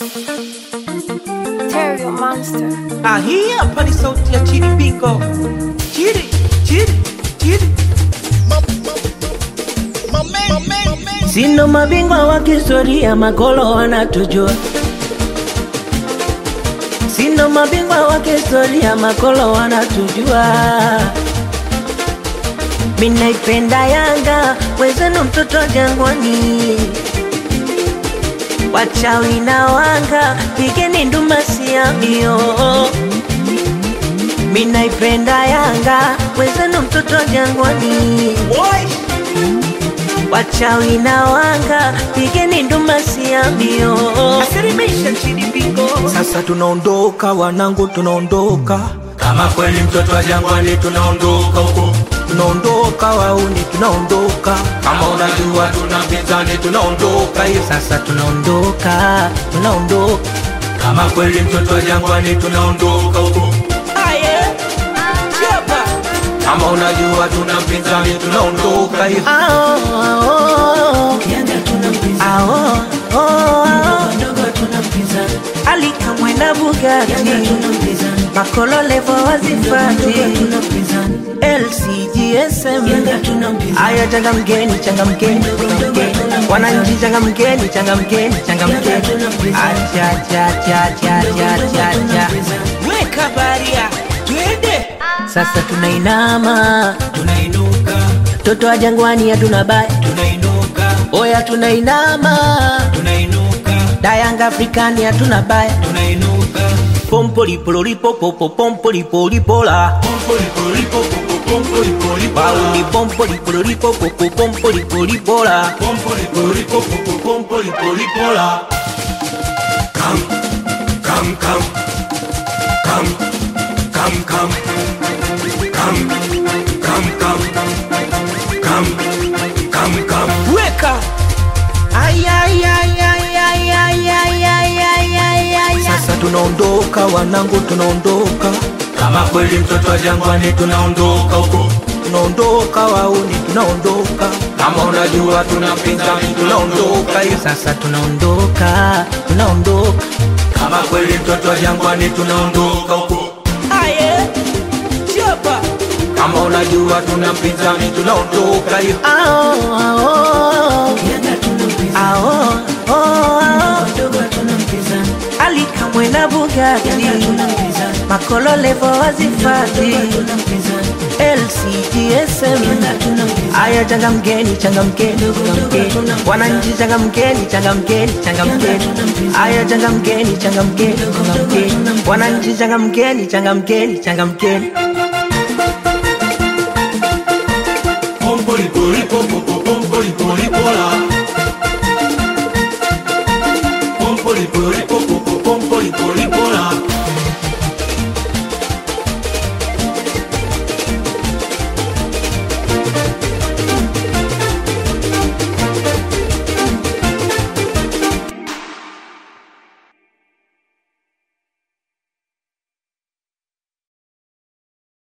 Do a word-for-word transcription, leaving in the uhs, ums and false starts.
Terrio Monster. Ah, hii hapa ni sauti ya Chidi Bingo. Chidi, Chidi, Chidi. Sino mabingwa wa kihistoria, makolo wanatujua. Sino mabingwa wa kihistoria, makolo wanatujua. Mimi naipenda Yanga, wezenu mtoto Jangwani. Wachawi na wanga, pigeni nduma siamio. Mimi naipenda Yanga, wezenu mtoto Jangwani. Wachawi na wanga, pigeni nduma siamio. Asirimisha Chidi Bingo. Sasa tunaondoka wanangu, tunaondoka. Kama kweli mtoto wa Jangwani tunaondoka huko. Tunaondoka wauni, tunaondoka. Kama unajua tuna mpinzani tunaondoka hiyo. Sasa tunaondoka, tunaondoka. Kama kweli mtoto wa Jangwani tunaondoka huko. Aye. Chapa. Kama unajua tuna mpinzani tunaondoka hiyo. Ao, ao, Yanga tuna mpinzani, ao, ao. ndogo tuna mpinzani, Alika mwena Bugatti, Yanga tuna mpinzani, makolo levo ndogo wazifati. tuna mpinzani, L C G S M. Yanga tuna mpinzani. Aya changamkeni, changamkeni, changamkeni. Wananchi changamkeni, changamkeni, changamkeni. Acha, cha, cha, cha, cha, cha, cha. Weka baria. Twende. Sasa tunainama, Tunainuka, toto wa Jangwani hatuna baya. tunainuka, Oya tunainama, tunainuka, Dayanga Afrikani hatuna baya. tunainuka. Pompoli pololi popo pompoli polipola. Pompoli polipo popo pompoli polipola. Pauli pompoli pololi popo pompoli polipola. Pompoli polipo popo pompoli polipola. Come, come, come, come, come, come, come, come, come, come, come, come. Weka. Ay ay ay ay ay ay ay ay ay ay ay. Sasa tunaondoka wanangu, tunaondoka. Kama kweli mtoto wa Jangwani tunaondoka huko. Tunaondoka wauni, tunaondoka. Kama unajua tuna mpinzani tunaondoka hiyo. Sasa tunaondoka, tunaondoka. Kama kweli mtoto wa Jangwani tunaondoka huko. Aye. Chapa. Kama unajua tuna mpinzani tunaondoka hiyo. Ao, ao, Yanga tuna mpinzani, ao, ao. ndogo tuna mpinzani, Alika mwena Bugatti, Yanga tuna mpinzani, makolo levo wazifati. ndogo tuna mpinzani, L C G S M. Yanga tuna mpinzani, Aya changamkeni, changamkeni, changamkeni. Wananchi changamkeni, changamkeni, changamkeni. Aya changamkeni, changamkeni, changamkeni. Wananchi changamkeni, changamkeni, changamkeni.